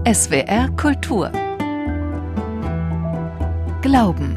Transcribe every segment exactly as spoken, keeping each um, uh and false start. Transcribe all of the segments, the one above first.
S W R Kultur. Glauben.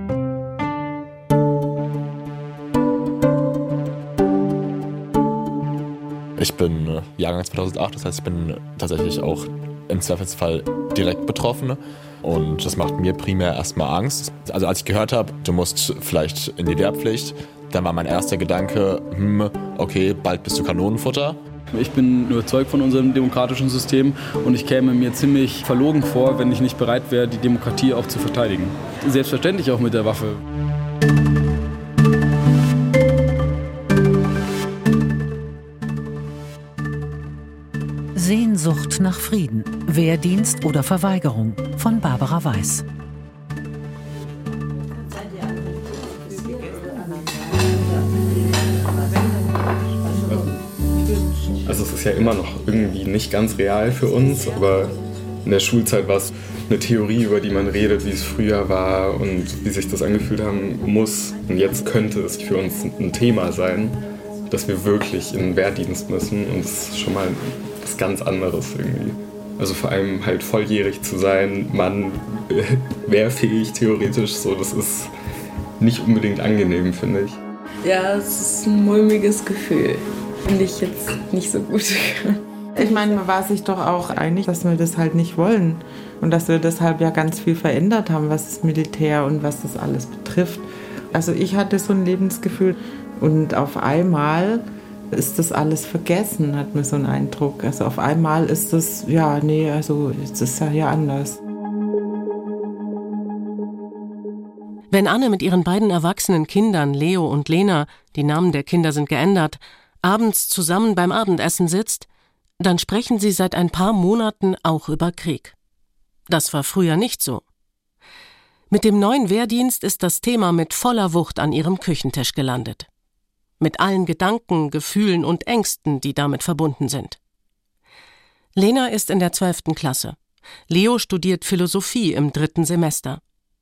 Ich bin Jahrgang zweitausendacht, das heißt, ich bin tatsächlich auch im Zweifelsfall direkt betroffen. Und das macht mir primär erstmal Angst. Also als ich gehört habe, du musst vielleicht in die Wehrpflicht, dann war mein erster Gedanke, hm, okay, bald bist du Kanonenfutter. Ich bin überzeugt von unserem demokratischen System und ich käme mir ziemlich verlogen vor, wenn ich nicht bereit wäre, die Demokratie auch zu verteidigen. Selbstverständlich auch mit der Waffe. Sehnsucht nach Frieden, Wehrdienst oder Verweigerung von Barbara Weiß. Also es ist ja immer noch irgendwie nicht ganz real für uns, aber in der Schulzeit war es eine Theorie, über die man redet, wie es früher war und wie sich das angefühlt haben muss. Und jetzt könnte es für uns ein Thema sein, dass wir wirklich in den Wehrdienst müssen und das ist schon mal was ganz anderes irgendwie. Also vor allem halt volljährig zu sein, Mann, äh, wehrfähig theoretisch, so, das ist nicht unbedingt angenehm, finde ich. Ja, es ist ein mulmiges Gefühl. Finde ich jetzt nicht so gut. Ich meine, man war sich doch auch einig, dass wir das halt nicht wollen. Und dass wir deshalb ja ganz viel verändert haben, was das Militär und was das alles betrifft. Also ich hatte so ein Lebensgefühl und auf einmal ist das alles vergessen, hat mir so einen Eindruck. Also auf einmal ist das, ja, nee, also es ist ja hier anders. Wenn Anne mit ihren beiden erwachsenen Kindern, Leo und Lena, die Namen der Kinder sind geändert, abends zusammen beim Abendessen sitzt, dann sprechen sie seit ein paar Monaten auch über Krieg. Das war früher nicht so. Mit dem neuen Wehrdienst ist das Thema mit voller Wucht an ihrem Küchentisch gelandet. Mit allen Gedanken, Gefühlen und Ängsten, die damit verbunden sind. Lena ist in der zwölften Klasse. Leo studiert Philosophie im dritten Semester.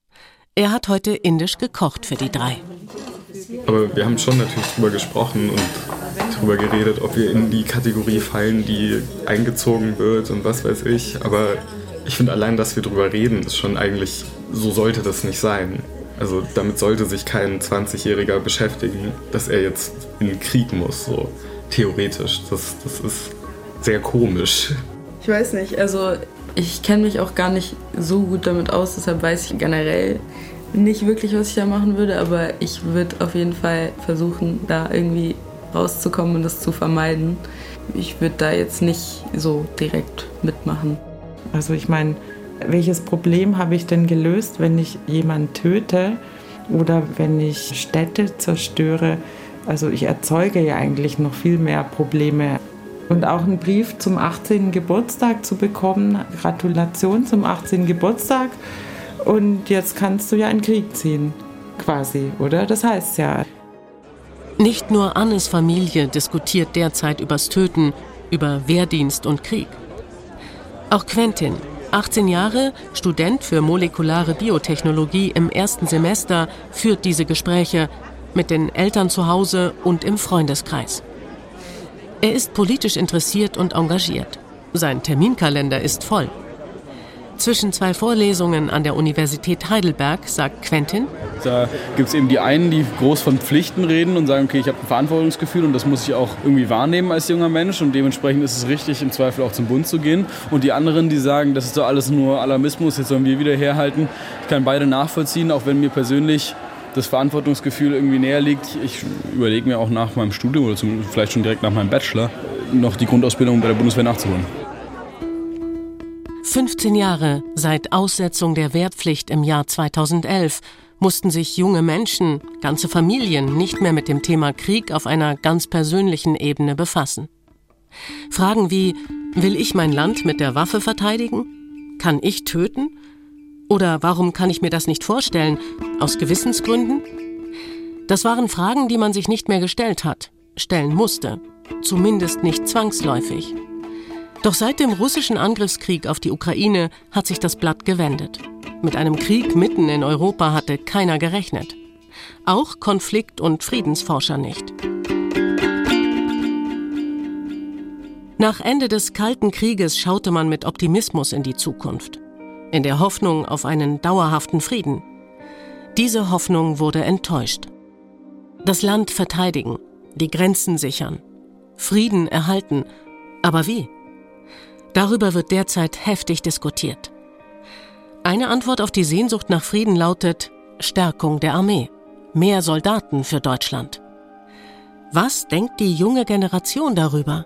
Er hat heute indisch gekocht für die drei. Aber wir haben schon natürlich drüber gesprochen und drüber geredet, ob wir in die Kategorie fallen, die eingezogen wird und was weiß ich. Aber ich finde allein, dass wir drüber reden, ist schon eigentlich, so sollte das nicht sein. Also damit sollte sich kein zwanzigjähriger beschäftigen, dass er jetzt in den Krieg muss, so theoretisch. Das, das ist sehr komisch. Ich weiß nicht, also ich kenne mich auch gar nicht so gut damit aus, deshalb weiß ich generell nicht wirklich, was ich da machen würde, aber ich würde auf jeden Fall versuchen, da irgendwie rauszukommen und das zu vermeiden. Ich würde da jetzt nicht so direkt mitmachen. Also ich meine, welches Problem habe ich denn gelöst, wenn ich jemanden töte oder wenn ich Städte zerstöre? Also ich erzeuge ja eigentlich noch viel mehr Probleme. Und auch einen Brief zum achtzehnten Geburtstag zu bekommen, Gratulation zum achtzehnten Geburtstag und jetzt kannst du ja in den Krieg ziehen, quasi, oder? Das heißt ja. Nicht nur Annes Familie diskutiert derzeit übers Töten, über Wehrdienst und Krieg. Auch Quentin, achtzehn Jahre, Student für molekulare Biotechnologie im ersten Semester, führt diese Gespräche mit den Eltern zu Hause und im Freundeskreis. Er ist politisch interessiert und engagiert. Sein Terminkalender ist voll. Zwischen zwei Vorlesungen an der Universität Heidelberg sagt Quentin: Da gibt es eben die einen, die groß von Pflichten reden und sagen, okay, ich habe ein Verantwortungsgefühl und das muss ich auch irgendwie wahrnehmen als junger Mensch und dementsprechend ist es richtig, im Zweifel auch zum Bund zu gehen. Und die anderen, die sagen, das ist doch alles nur Alarmismus, jetzt sollen wir wieder herhalten. Ich kann beide nachvollziehen, auch wenn mir persönlich das Verantwortungsgefühl irgendwie näher liegt. Ich überlege mir auch nach meinem Studium oder zum, vielleicht schon direkt nach meinem Bachelor noch die Grundausbildung bei der Bundeswehr nachzuholen. fünfzehn Jahre seit Aussetzung der Wehrpflicht im Jahr zweitausendelf mussten sich junge Menschen, ganze Familien nicht mehr mit dem Thema Krieg auf einer ganz persönlichen Ebene befassen. Fragen wie: Will ich mein Land mit der Waffe verteidigen? Kann ich töten? Oder warum kann ich mir das nicht vorstellen? Aus Gewissensgründen? Das waren Fragen, die man sich nicht mehr gestellt hat, stellen musste. Zumindest nicht zwangsläufig. Doch seit dem russischen Angriffskrieg auf die Ukraine hat sich das Blatt gewendet. Mit einem Krieg mitten in Europa hatte keiner gerechnet. Auch Konflikt- und Friedensforscher nicht. Nach Ende des Kalten Krieges schaute man mit Optimismus in die Zukunft, in der Hoffnung auf einen dauerhaften Frieden. Diese Hoffnung wurde enttäuscht. Das Land verteidigen, die Grenzen sichern, Frieden erhalten, aber wie? Darüber wird derzeit heftig diskutiert. Eine Antwort auf die Sehnsucht nach Frieden lautet Stärkung der Armee, mehr Soldaten für Deutschland. Was denkt die junge Generation darüber?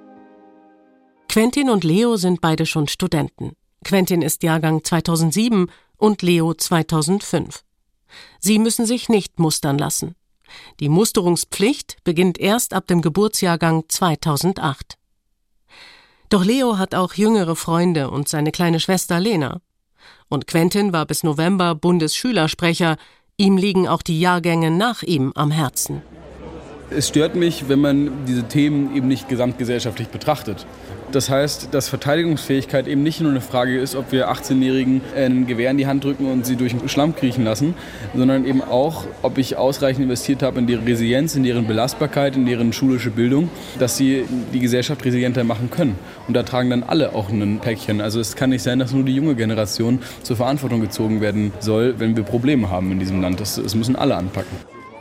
Quentin und Leo sind beide schon Studenten. Quentin ist Jahrgang zweitausendsieben und Leo zweitausendfünf. Sie müssen sich nicht mustern lassen. Die Musterungspflicht beginnt erst ab dem Geburtsjahrgang zweitausendacht. Doch Leo hat auch jüngere Freunde und seine kleine Schwester Lena. Und Quentin war bis November Bundesschülersprecher. Ihm liegen auch die Jahrgänge nach ihm am Herzen. Es stört mich, wenn man diese Themen eben nicht gesamtgesellschaftlich betrachtet. Das heißt, dass Verteidigungsfähigkeit eben nicht nur eine Frage ist, ob wir achtzehnjährigen ein Gewehr in die Hand drücken und sie durch den Schlamm kriechen lassen, sondern eben auch, ob ich ausreichend investiert habe in deren Resilienz, in deren Belastbarkeit, in deren schulische Bildung, dass sie die Gesellschaft resilienter machen können. Und da tragen dann alle auch ein Päckchen. Also es kann nicht sein, dass nur die junge Generation zur Verantwortung gezogen werden soll, wenn wir Probleme haben in diesem Land. Das, das müssen alle anpacken.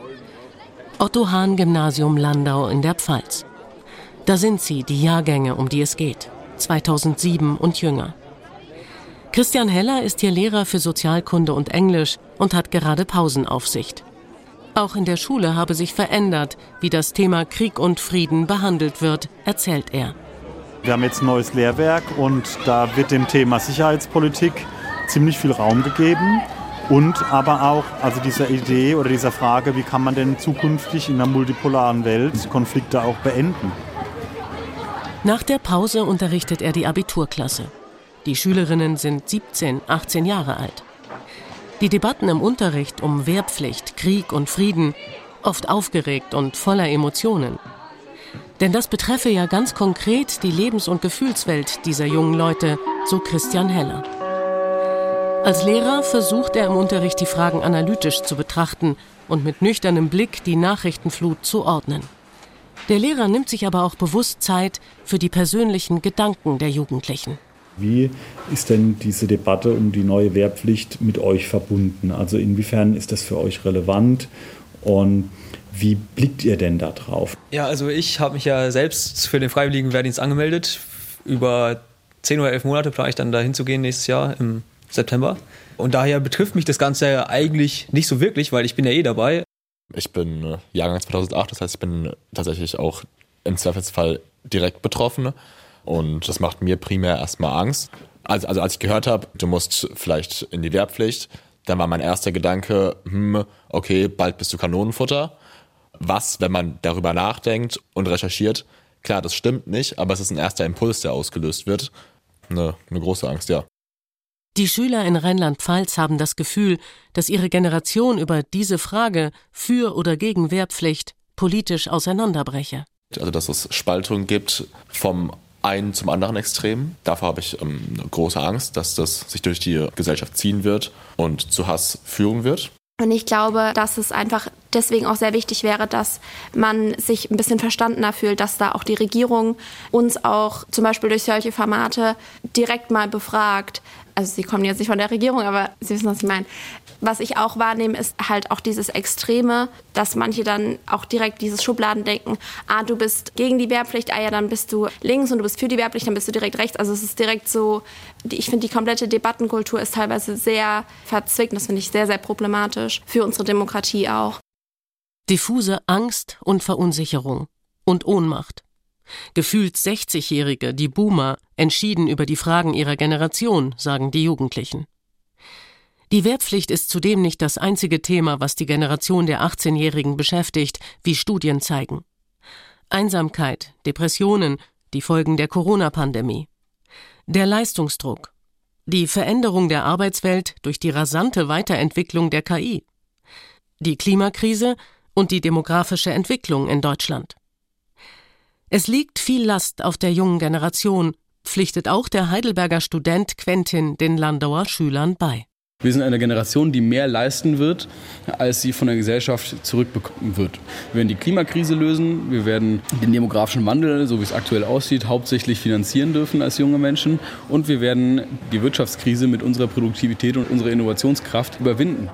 Otto-Hahn-Gymnasium Landau in der Pfalz. Da sind sie, die Jahrgänge, um die es geht, zweitausendsieben und jünger. Christian Heller ist hier Lehrer für Sozialkunde und Englisch und hat gerade Pausenaufsicht. Auch in der Schule habe sich verändert, wie das Thema Krieg und Frieden behandelt wird, erzählt er. Wir haben jetzt ein neues Lehrwerk und da wird dem Thema Sicherheitspolitik ziemlich viel Raum gegeben. Und aber auch also dieser Idee oder dieser Frage, wie kann man denn zukünftig in einer multipolaren Welt Konflikte auch beenden? Nach der Pause unterrichtet er die Abiturklasse. Die Schülerinnen sind siebzehn, achtzehn Jahre alt. Die Debatten im Unterricht um Wehrpflicht, Krieg und Frieden, oft aufgeregt und voller Emotionen. Denn das betreffe ja ganz konkret die Lebens- und Gefühlswelt dieser jungen Leute, so Christian Heller. Als Lehrer versucht er im Unterricht die Fragen analytisch zu betrachten und mit nüchternem Blick die Nachrichtenflut zu ordnen. Der Lehrer nimmt sich aber auch bewusst Zeit für die persönlichen Gedanken der Jugendlichen. Wie ist denn diese Debatte um die neue Wehrpflicht mit euch verbunden? Also inwiefern ist das für euch relevant und wie blickt ihr denn da drauf? Ja, also ich habe mich ja selbst für den Freiwilligen Wehrdienst angemeldet. Über zehn oder elf Monate plane ich dann dahin zu gehen nächstes Jahr im September. Und daher betrifft mich das Ganze ja eigentlich nicht so wirklich, weil ich bin ja eh dabei. Ich bin Jahrgang zweitausendacht, das heißt, ich bin tatsächlich auch im Zweifelsfall direkt betroffen. Und das macht mir primär erstmal Angst. Also, also als ich gehört habe, du musst vielleicht in die Wehrpflicht, dann war mein erster Gedanke, hm, okay, bald bist du Kanonenfutter. Was, wenn man darüber nachdenkt und recherchiert? Klar, das stimmt nicht, aber es ist ein erster Impuls, der ausgelöst wird. Eine, eine große Angst, ja. Die Schüler in Rheinland-Pfalz haben das Gefühl, dass ihre Generation über diese Frage für oder gegen Wehrpflicht politisch auseinanderbreche. Also dass es Spaltung gibt vom einen zum anderen Extrem. Davor habe ich ähm, eine große Angst, dass das sich durch die Gesellschaft ziehen wird und zu Hass führen wird. Und ich glaube, dass es einfach deswegen auch sehr wichtig wäre, dass man sich ein bisschen verstandener fühlt, dass da auch die Regierung uns auch zum Beispiel durch solche Formate direkt mal befragt. Also sie kommen jetzt nicht von der Regierung, aber Sie wissen, was ich meine. Was ich auch wahrnehme, ist halt auch dieses Extreme, dass manche dann auch direkt dieses Schubladendenken, ah, du bist gegen die Wehrpflicht, ah ja, dann bist du links und du bist für die Wehrpflicht, dann bist du direkt rechts. Also es ist direkt so, ich finde, die komplette Debattenkultur ist teilweise sehr verzwickt. Das finde ich sehr, sehr problematisch für unsere Demokratie auch. Diffuse Angst und Verunsicherung und Ohnmacht. Gefühlt sechzigjährige, die Boomer, entschieden über die Fragen ihrer Generation, sagen die Jugendlichen. Die Wehrpflicht ist zudem nicht das einzige Thema, was die Generation der achtzehnjährigen beschäftigt, wie Studien zeigen. Einsamkeit, Depressionen, die Folgen der Corona-Pandemie. Der Leistungsdruck. Die Veränderung der Arbeitswelt durch die rasante Weiterentwicklung der K I. Die Klimakrise und die demografische Entwicklung in Deutschland. Es liegt viel Last auf der jungen Generation, pflichtet auch der Heidelberger Student Quentin den Landauer Schülern bei. Wir sind eine Generation, die mehr leisten wird, als sie von der Gesellschaft zurückbekommen wird. Wir werden die Klimakrise lösen, wir werden den demografischen Wandel, so wie es aktuell aussieht, hauptsächlich finanzieren dürfen als junge Menschen und wir werden die Wirtschaftskrise mit unserer Produktivität und unserer Innovationskraft überwinden.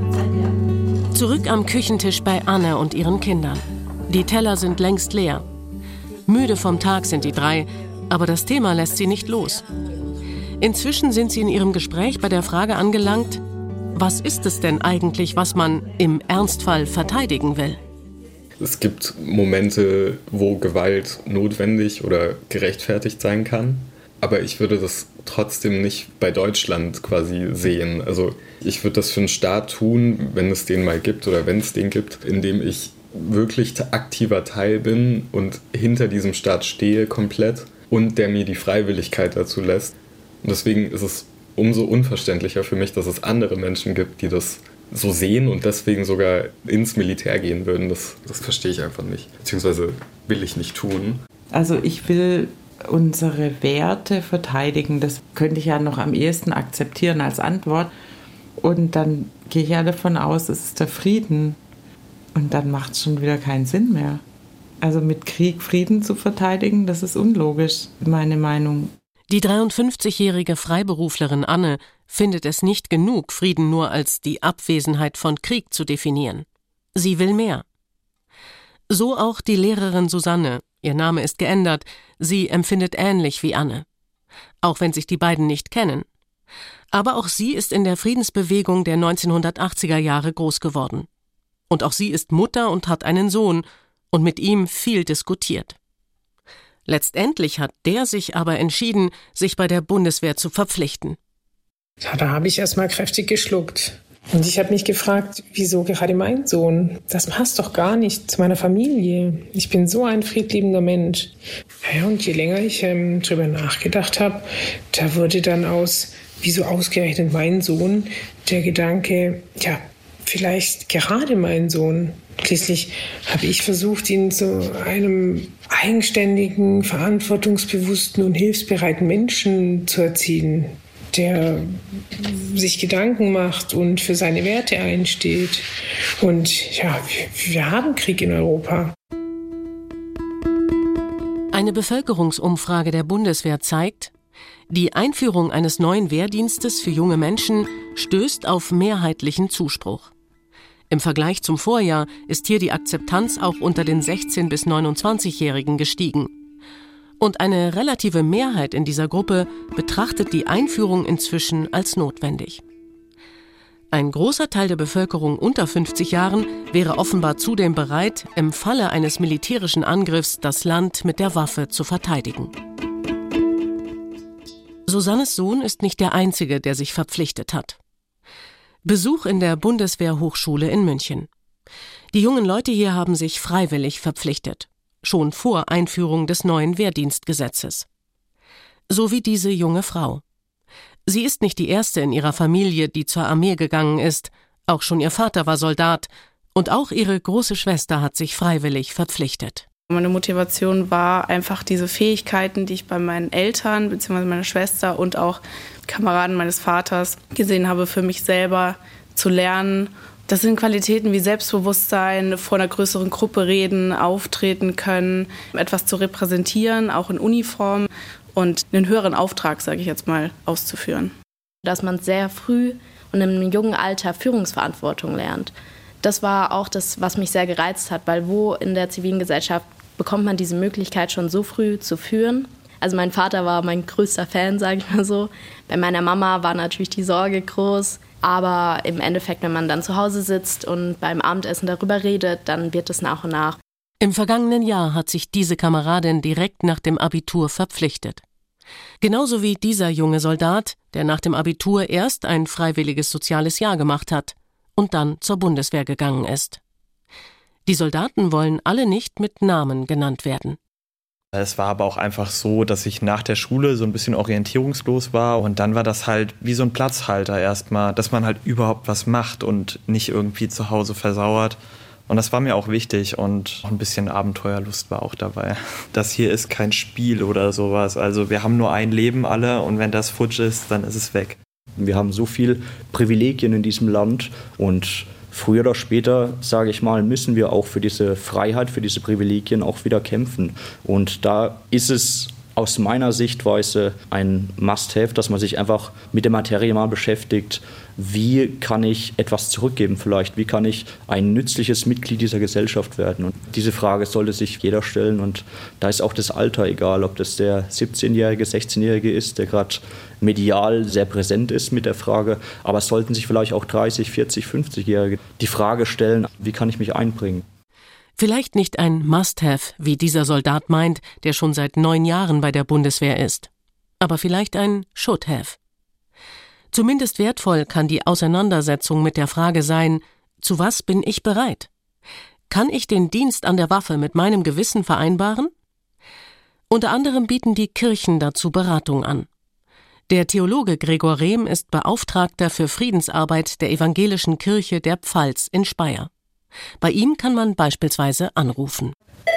Zurück am Küchentisch bei Anne und ihren Kindern. Die Teller sind längst leer. Müde vom Tag sind die drei, aber das Thema lässt sie nicht los. Inzwischen sind sie in ihrem Gespräch bei der Frage angelangt, was ist es denn eigentlich, was man im Ernstfall verteidigen will? Es gibt Momente, wo Gewalt notwendig oder gerechtfertigt sein kann. Aber ich würde das trotzdem nicht bei Deutschland quasi sehen. Also ich würde das für einen Staat tun, wenn es den mal gibt oder wenn es den gibt, indem ich wirklich aktiver Teil bin und hinter diesem Staat stehe komplett und der mir die Freiwilligkeit dazu lässt. Und deswegen ist es umso unverständlicher für mich, dass es andere Menschen gibt, die das so sehen und deswegen sogar ins Militär gehen würden. Das, das verstehe ich einfach nicht, beziehungsweise will ich nicht tun. Also ich will unsere Werte verteidigen. Das könnte ich ja noch am ehesten akzeptieren als Antwort. Und dann gehe ich ja davon aus, es ist der Frieden. Und dann macht es schon wieder keinen Sinn mehr. Also mit Krieg Frieden zu verteidigen, das ist unlogisch, meine Meinung. Die dreiundfünfzigjährige Freiberuflerin Anne findet es nicht genug, Frieden nur als die Abwesenheit von Krieg zu definieren. Sie will mehr. So auch die Lehrerin Susanne. Ihr Name ist geändert. Sie empfindet ähnlich wie Anne. Auch wenn sich die beiden nicht kennen. Aber auch sie ist in der Friedensbewegung der neunzehnhundertachtziger Jahre groß geworden. Und auch sie ist Mutter und hat einen Sohn und mit ihm viel diskutiert. Letztendlich hat der sich aber entschieden, sich bei der Bundeswehr zu verpflichten. Ja, da habe ich erst mal kräftig geschluckt. Und ich habe mich gefragt, wieso gerade mein Sohn? Das passt doch gar nicht zu meiner Familie. Ich bin so ein friedliebender Mensch. Ja, und je länger ich ähm, drüber nachgedacht habe, da wurde dann aus, wieso ausgerechnet mein Sohn, der Gedanke, ja, vielleicht gerade mein Sohn. Schließlich habe ich versucht, ihn zu einem eigenständigen, verantwortungsbewussten und hilfsbereiten Menschen zu erziehen, der sich Gedanken macht und für seine Werte einsteht. Und ja, wir, wir haben Krieg in Europa. Eine Bevölkerungsumfrage der Bundeswehr zeigt, die Einführung eines neuen Wehrdienstes für junge Menschen stößt auf mehrheitlichen Zuspruch. Im Vergleich zum Vorjahr ist hier die Akzeptanz auch unter den sechzehn- bis neunundzwanzigjährigen gestiegen. Und eine relative Mehrheit in dieser Gruppe betrachtet die Einführung inzwischen als notwendig. Ein großer Teil der Bevölkerung unter fünfzig Jahren wäre offenbar zudem bereit, im Falle eines militärischen Angriffs das Land mit der Waffe zu verteidigen. Susannes Sohn ist nicht der Einzige, der sich verpflichtet hat. Besuch in der Bundeswehrhochschule in München. Die jungen Leute hier haben sich freiwillig verpflichtet, schon vor Einführung des neuen Wehrdienstgesetzes. So wie diese junge Frau. Sie ist nicht die erste in ihrer Familie, die zur Armee gegangen ist. Auch schon ihr Vater war Soldat und auch ihre große Schwester hat sich freiwillig verpflichtet. Meine Motivation war einfach diese Fähigkeiten, die ich bei meinen Eltern bzw. meiner Schwester und auch Kameraden meines Vaters gesehen habe, für mich selber zu lernen. Das sind Qualitäten wie Selbstbewusstsein, vor einer größeren Gruppe reden, auftreten können, etwas zu repräsentieren, auch in Uniform und einen höheren Auftrag, sage ich jetzt mal, auszuführen. Dass man sehr früh und im jungen Alter Führungsverantwortung lernt. Das war auch das, was mich sehr gereizt hat, weil wo in der zivilen Gesellschaft bekommt man diese Möglichkeit schon so früh zu führen. Also mein Vater war mein größter Fan, sage ich mal so. Bei meiner Mama war natürlich die Sorge groß. Aber im Endeffekt, wenn man dann zu Hause sitzt und beim Abendessen darüber redet, dann wird es nach und nach. Im vergangenen Jahr hat sich diese Kameradin direkt nach dem Abitur verpflichtet. Genauso wie dieser junge Soldat, der nach dem Abitur erst ein freiwilliges soziales Jahr gemacht hat und dann zur Bundeswehr gegangen ist. Die Soldaten wollen alle nicht mit Namen genannt werden. Es war aber auch einfach so, dass ich nach der Schule so ein bisschen orientierungslos war und dann war das halt wie so ein Platzhalter erstmal, dass man halt überhaupt was macht und nicht irgendwie zu Hause versauert. Und das war mir auch wichtig und auch ein bisschen Abenteuerlust war auch dabei. Das hier ist kein Spiel oder sowas, also wir haben nur ein Leben alle und wenn das futsch ist, dann ist es weg. Wir haben so viele Privilegien in diesem Land und früher oder später, sage ich mal, müssen wir auch für diese Freiheit, für diese Privilegien auch wieder kämpfen. Und da ist es aus meiner Sichtweise ein Must-have, dass man sich einfach mit der Materie mal beschäftigt. Wie kann ich etwas zurückgeben vielleicht? Wie kann ich ein nützliches Mitglied dieser Gesellschaft werden? Und diese Frage sollte sich jeder stellen. Und da ist auch das Alter egal, ob das der siebzehnjährige, sechzehnjährige ist, der gerade medial sehr präsent ist mit der Frage. Aber es sollten sich vielleicht auch dreißig, vierzig, fünfzigjährige die Frage stellen, wie kann ich mich einbringen? Vielleicht nicht ein Must-have, wie dieser Soldat meint, der schon seit neun Jahren bei der Bundeswehr ist. Aber vielleicht ein Should-have. Zumindest wertvoll kann die Auseinandersetzung mit der Frage sein, zu was bin ich bereit? Kann ich den Dienst an der Waffe mit meinem Gewissen vereinbaren? Unter anderem bieten die Kirchen dazu Beratung an. Der Theologe Gregor Rehm ist Beauftragter für Friedensarbeit der Evangelischen Kirche der Pfalz in Speyer. Bei ihm kann man beispielsweise anrufen.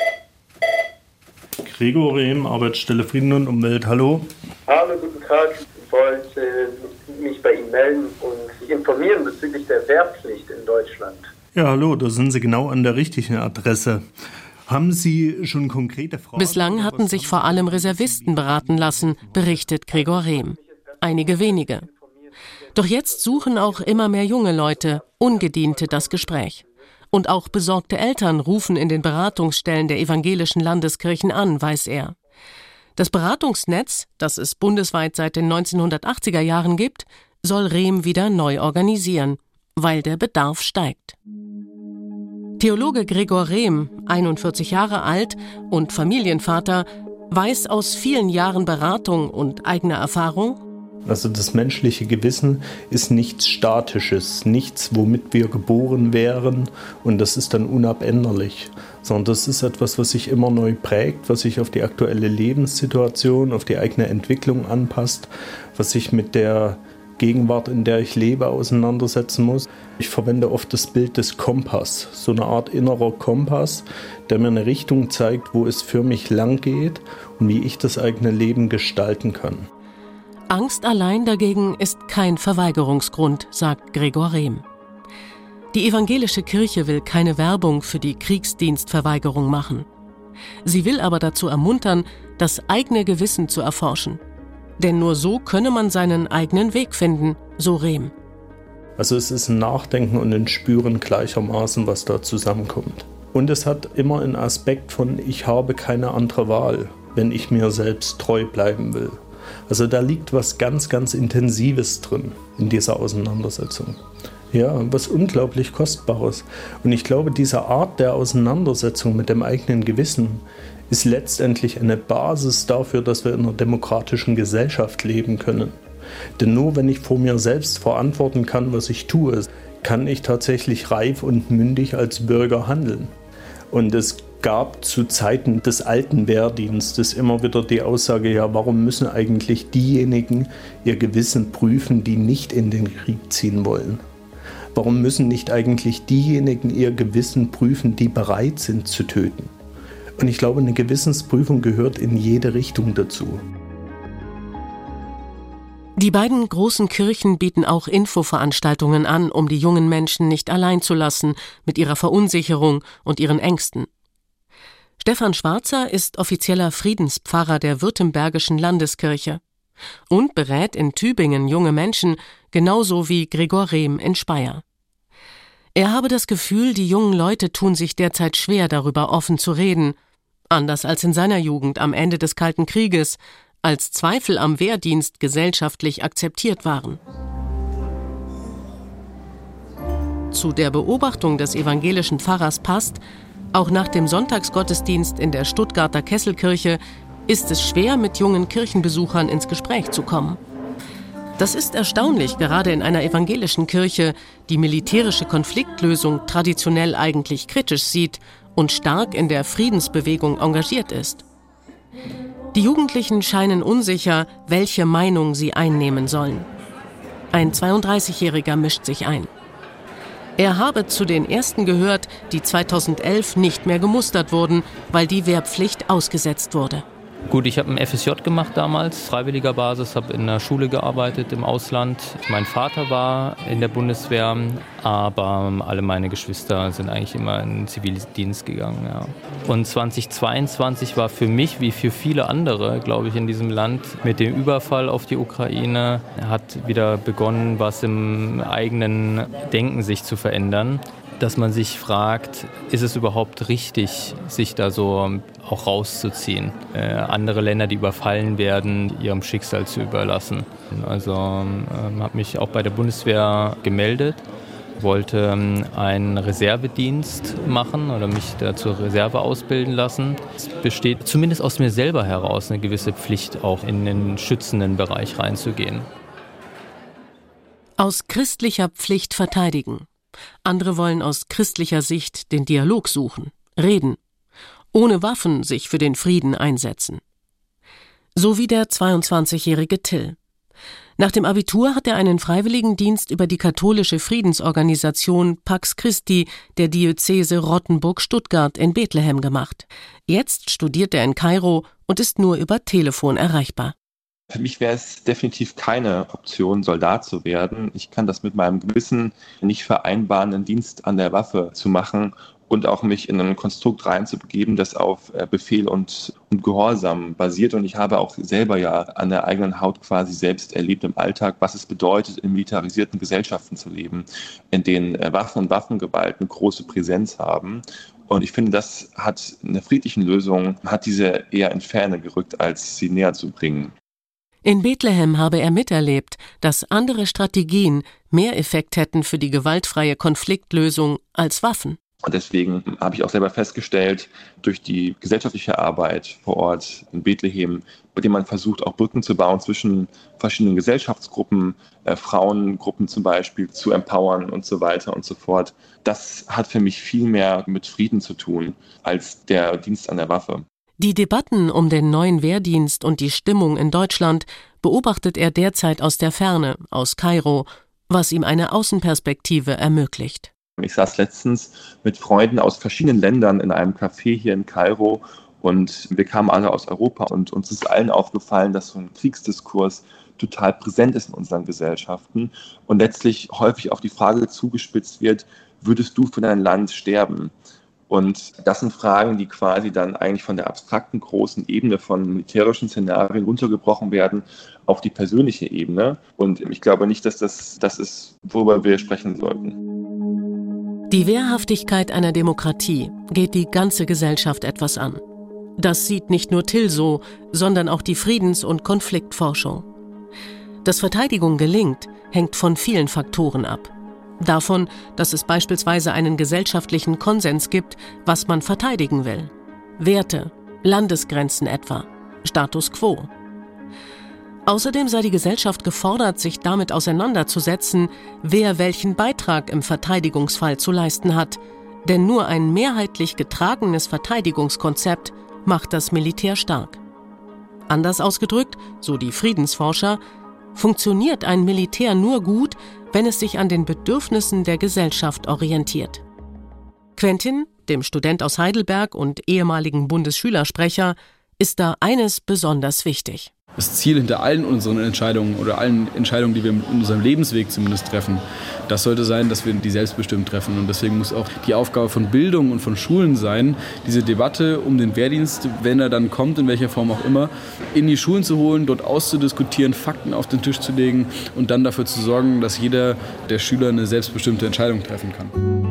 Gregor Rehm, Arbeitsstelle Frieden und Umwelt, hallo. Hallo, guten Tag. Ich wollte mich bei Ihnen melden und sich informieren bezüglich der Wehrpflicht in Deutschland. Ja, hallo, da sind Sie genau an der richtigen Adresse. Haben Sie schon konkrete Fragen? Bislang hatten sich vor allem Reservisten beraten lassen, berichtet Gregor Rehm. Einige wenige. Doch jetzt suchen auch immer mehr junge Leute, Ungediente, das Gespräch. Und auch besorgte Eltern rufen in den Beratungsstellen der evangelischen Landeskirchen an, weiß er. Das Beratungsnetz, das es bundesweit seit den neunzehnhundertachtziger Jahren gibt, soll Rehm wieder neu organisieren, weil der Bedarf steigt. Theologe Gregor Rehm, einundvierzig Jahre alt und Familienvater, weiß aus vielen Jahren Beratung und eigener Erfahrung: Also das menschliche Gewissen ist nichts Statisches, nichts, womit wir geboren wären und das ist dann unabänderlich, sondern das ist etwas, was sich immer neu prägt, was sich auf die aktuelle Lebenssituation, auf die eigene Entwicklung anpasst, was sich mit der Gegenwart, in der ich lebe, auseinandersetzen muss. Ich verwende oft das Bild des Kompass, so eine Art innerer Kompass, der mir eine Richtung zeigt, wo es für mich lang geht und wie ich das eigene Leben gestalten kann. Angst allein dagegen ist kein Verweigerungsgrund, sagt Gregor Rehm. Die evangelische Kirche will keine Werbung für die Kriegsdienstverweigerung machen. Sie will aber dazu ermuntern, das eigene Gewissen zu erforschen. Denn nur so könne man seinen eigenen Weg finden, so Rehm. Also es ist ein Nachdenken und ein Spüren gleichermaßen, was da zusammenkommt. Und es hat immer einen Aspekt von, ich habe keine andere Wahl, wenn ich mir selbst treu bleiben will. Also da liegt was ganz, ganz Intensives drin in dieser Auseinandersetzung. Ja, was unglaublich Kostbares. Und ich glaube, diese Art der Auseinandersetzung mit dem eigenen Gewissen ist letztendlich eine Basis dafür, dass wir in einer demokratischen Gesellschaft leben können. Denn nur wenn ich vor mir selbst verantworten kann, was ich tue, kann ich tatsächlich reif und mündig als Bürger handeln. Und es gab zu Zeiten des alten Wehrdienstes immer wieder die Aussage, ja, warum müssen eigentlich diejenigen ihr Gewissen prüfen, die nicht in den Krieg ziehen wollen? Warum müssen nicht eigentlich diejenigen ihr Gewissen prüfen, die bereit sind zu töten? Und ich glaube, eine Gewissensprüfung gehört in jede Richtung dazu. Die beiden großen Kirchen bieten auch Infoveranstaltungen an, um die jungen Menschen nicht allein zu lassen mit ihrer Verunsicherung und ihren Ängsten. Stefan Schwarzer ist offizieller Friedenspfarrer der Württembergischen Landeskirche und berät in Tübingen junge Menschen, genauso wie Gregor Rehm in Speyer. Er habe das Gefühl, die jungen Leute tun sich derzeit schwer, darüber offen zu reden, anders als in seiner Jugend am Ende des Kalten Krieges, als Zweifel am Wehrdienst gesellschaftlich akzeptiert waren. Zu der Beobachtung des evangelischen Pfarrers passt, auch nach dem Sonntagsgottesdienst in der Stuttgarter Kesselkirche ist es schwer, mit jungen Kirchenbesuchern ins Gespräch zu kommen. Das ist erstaunlich, gerade in einer evangelischen Kirche, die militärische Konfliktlösung traditionell eigentlich kritisch sieht und stark in der Friedensbewegung engagiert ist. Die Jugendlichen scheinen unsicher, welche Meinung sie einnehmen sollen. Ein zweiunddreißigjähriger mischt sich ein. Er habe zu den ersten gehört, die zweitausendelf nicht mehr gemustert wurden, weil die Wehrpflicht ausgesetzt wurde. Gut, ich habe ein F S J gemacht damals, freiwilliger Basis, habe in einer Schule gearbeitet im Ausland. Mein Vater war in der Bundeswehr, aber alle meine Geschwister sind eigentlich immer in den Zivildienst gegangen. Ja. Und zweitausendzweiundzwanzig war für mich, wie für viele andere, glaube ich, in diesem Land, mit dem Überfall auf die Ukraine, hat wieder begonnen, was im eigenen Denken sich zu verändern. Dass man sich fragt, ist es überhaupt richtig, sich da so auch rauszuziehen, äh, andere Länder, die überfallen werden, ihrem Schicksal zu überlassen. Also ähm, habe mich auch bei der Bundeswehr gemeldet, wollte ähm, einen Reservedienst machen oder mich da zur Reserve ausbilden lassen. Es besteht zumindest aus mir selber heraus eine gewisse Pflicht, auch in den schützenden Bereich reinzugehen. Aus christlicher Pflicht verteidigen. Andere wollen aus christlicher Sicht den Dialog suchen, reden, ohne Waffen sich für den Frieden einsetzen. So wie der zweiundzwanzigjährige Till. Nach dem Abitur hat er einen Freiwilligendienst über die katholische Friedensorganisation Pax Christi der Diözese Rottenburg-Stuttgart in Bethlehem gemacht. Jetzt studiert er in Kairo und ist nur über Telefon erreichbar. Für mich wäre es definitiv keine Option, Soldat zu werden. Ich kann das mit meinem Gewissen nicht vereinbaren, einen Dienst an der Waffe zu machen und auch mich in ein Konstrukt reinzubegeben, das auf Befehl und, und Gehorsam basiert. Und ich habe auch selber ja an der eigenen Haut quasi selbst erlebt im Alltag, was es bedeutet, in militarisierten Gesellschaften zu leben, in denen Waffen und Waffengewalt eine große Präsenz haben. Und ich finde, das hat eine friedliche Lösung, hat diese eher in Ferne gerückt, als sie näher zu bringen. In Bethlehem habe er miterlebt, dass andere Strategien mehr Effekt hätten für die gewaltfreie Konfliktlösung als Waffen. Und deswegen habe ich auch selber festgestellt, durch die gesellschaftliche Arbeit vor Ort in Bethlehem, bei dem man versucht, auch Brücken zu bauen zwischen verschiedenen Gesellschaftsgruppen, äh, Frauengruppen zum Beispiel, zu empowern und so weiter und so fort. Das hat für mich viel mehr mit Frieden zu tun, als der Dienst an der Waffe. Die Debatten um den neuen Wehrdienst und die Stimmung in Deutschland beobachtet er derzeit aus der Ferne, aus Kairo, was ihm eine Außenperspektive ermöglicht. Ich saß letztens mit Freunden aus verschiedenen Ländern in einem Café hier in Kairo und wir kamen alle aus Europa und uns ist allen aufgefallen, dass so ein Kriegsdiskurs total präsent ist in unseren Gesellschaften und letztlich häufig auf die Frage zugespitzt wird, würdest du für dein Land sterben? Und das sind Fragen, die quasi dann eigentlich von der abstrakten großen Ebene von militärischen Szenarien runtergebrochen werden auf die persönliche Ebene. Und ich glaube nicht, dass das das ist, worüber wir sprechen sollten. Die Wehrhaftigkeit einer Demokratie geht die ganze Gesellschaft etwas an. Das sieht nicht nur Till so, sondern auch die Friedens- und Konfliktforschung. Dass Verteidigung gelingt, hängt von vielen Faktoren ab. Davon, dass es beispielsweise einen gesellschaftlichen Konsens gibt, was man verteidigen will. Werte, Landesgrenzen etwa, Status quo. Außerdem sei die Gesellschaft gefordert, sich damit auseinanderzusetzen, wer welchen Beitrag im Verteidigungsfall zu leisten hat. Denn nur ein mehrheitlich getragenes Verteidigungskonzept macht das Militär stark. Anders ausgedrückt, so die Friedensforscher, funktioniert ein Militär nur gut, wenn es sich an den Bedürfnissen der Gesellschaft orientiert. Quentin, dem Student aus Heidelberg und ehemaligen Bundesschülersprecher, ist da eines besonders wichtig. Das Ziel hinter allen unseren Entscheidungen oder allen Entscheidungen, die wir in unserem Lebensweg zumindest treffen, das sollte sein, dass wir die selbstbestimmt treffen. Und deswegen muss auch die Aufgabe von Bildung und von Schulen sein, diese Debatte um den Wehrdienst, wenn er dann kommt, in welcher Form auch immer, in die Schulen zu holen, dort auszudiskutieren, Fakten auf den Tisch zu legen und dann dafür zu sorgen, dass jeder der Schüler eine selbstbestimmte Entscheidung treffen kann.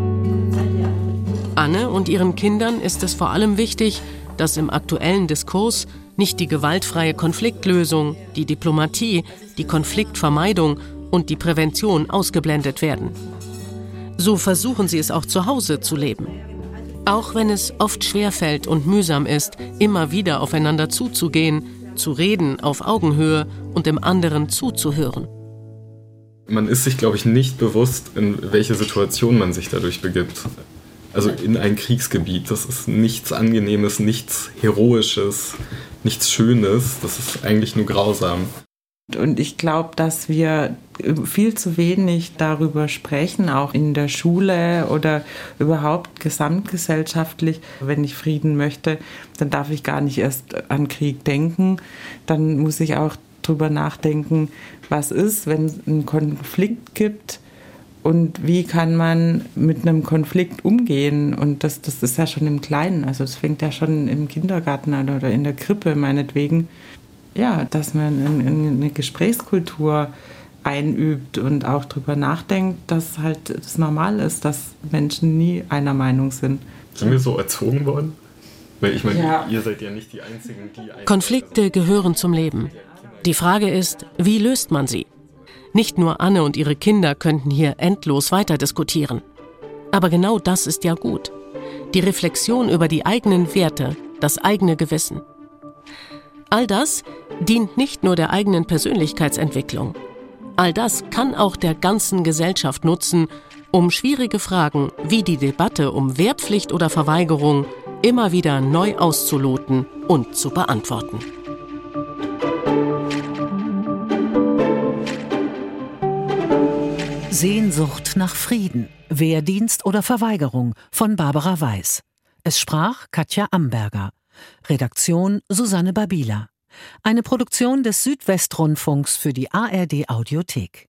Anne und ihren Kindern ist es vor allem wichtig, dass im aktuellen Diskurs nicht die gewaltfreie Konfliktlösung, die Diplomatie, die Konfliktvermeidung und die Prävention ausgeblendet werden. So versuchen sie es auch zu Hause zu leben. Auch wenn es oft schwerfällt und mühsam ist, immer wieder aufeinander zuzugehen, zu reden auf Augenhöhe und dem anderen zuzuhören. Man ist sich, glaube ich, nicht bewusst, in welche Situation man sich dadurch begibt. Also in ein Kriegsgebiet. Das ist nichts Angenehmes, nichts Heroisches, nichts Schönes. Das ist eigentlich nur grausam. Und ich glaube, dass wir viel zu wenig darüber sprechen, auch in der Schule oder überhaupt gesamtgesellschaftlich. Wenn ich Frieden möchte, dann darf ich gar nicht erst an Krieg denken. Dann muss ich auch drüber nachdenken, was ist, wenn es einen Konflikt gibt und wie kann man mit einem Konflikt umgehen. Und das, das ist ja schon im Kleinen, also das fängt ja schon im Kindergarten an oder in der Krippe meinetwegen. Ja, dass man eine Gesprächskultur einübt und auch drüber nachdenkt, dass halt das normal ist, dass Menschen nie einer Meinung sind. Sind wir so erzogen worden? Weil ich meine, ja. Ihr seid ja nicht die Einzigen, die... Konflikte gehören zum Leben. Die Frage ist, wie löst man sie? Nicht nur Anne und ihre Kinder könnten hier endlos weiter diskutieren. Aber genau das ist ja gut. Die Reflexion über die eigenen Werte, das eigene Gewissen. All das dient nicht nur der eigenen Persönlichkeitsentwicklung. All das kann auch der ganzen Gesellschaft nutzen, um schwierige Fragen wie die Debatte um Wehrpflicht oder Verweigerung immer wieder neu auszuloten und zu beantworten. Sehnsucht nach Frieden, Wehrdienst oder Verweigerung von Barbara Weiß. Es sprach Katja Amberger. Redaktion Susanne Babila. Eine Produktion des Südwestrundfunks für die A R D Audiothek.